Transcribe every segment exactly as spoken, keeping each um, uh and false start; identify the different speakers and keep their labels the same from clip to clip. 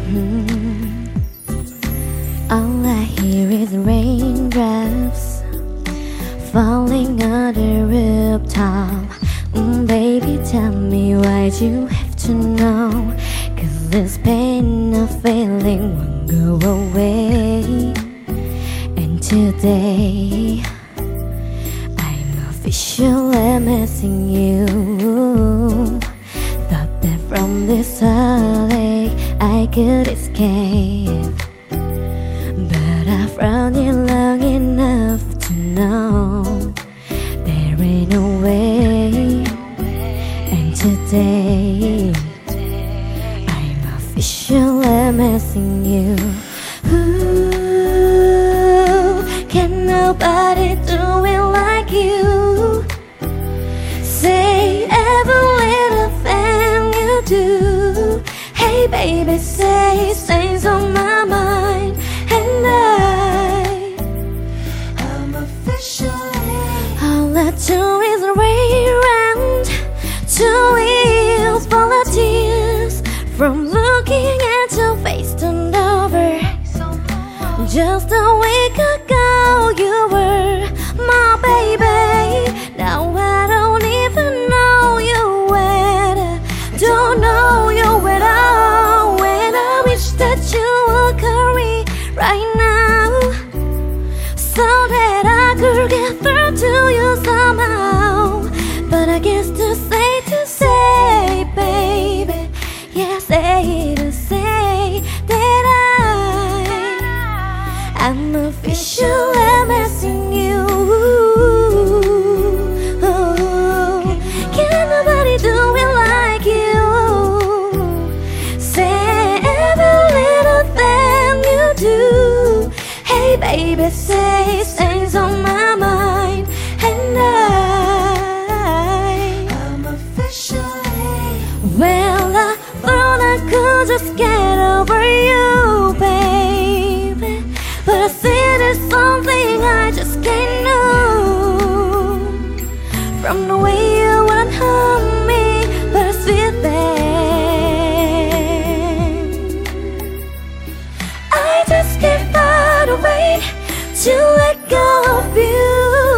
Speaker 1: Mm. All I hear is raindrops falling on the rooftop. Mm, baby, tell me why'd you have to know? Cause this pain of feeling won't go away. And today I'm officially missing you. Thought that from this heartache I could escape, but I've run you long enough to know there ain't no way. And today I'm officially missing you. Ooh, can nobody do it like you? Say every little thing you do. Hey baby, say things on my mind. And I, I'm officially, all I do is rain around two wheels full of tears from looking at your face turned over. Just a week ago you were my baby. Now I don't even know you better, don't know you at all. And I wish that you would hurry right now, so that I could get through to you somehow. But I guess to say, to say, baby, yeah, say to say that I, I'm officially missing you. Can nobody do it like you? Say every little thing you do. Hey baby, say things on my mind. And I, I'm officially, well, I thought I could just get over you, baby, but I see there's something I just can't know. From the way you wouldn't harm me, but I see that I just can't find a way to let go of you.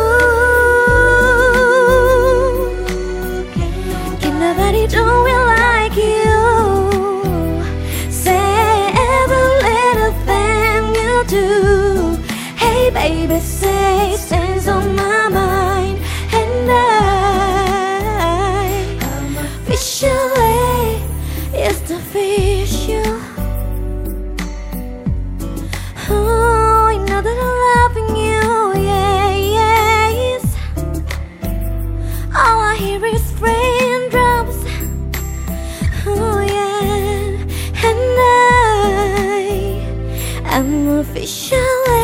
Speaker 1: Can nobody do it like you? Say every little thing you do. Hey baby, say things on my mind. And I, I'm officially, it's official. Oh, I know that I'm loving you, yeah, yes. All I hear is raindrops, oh yeah. And I, I'm officially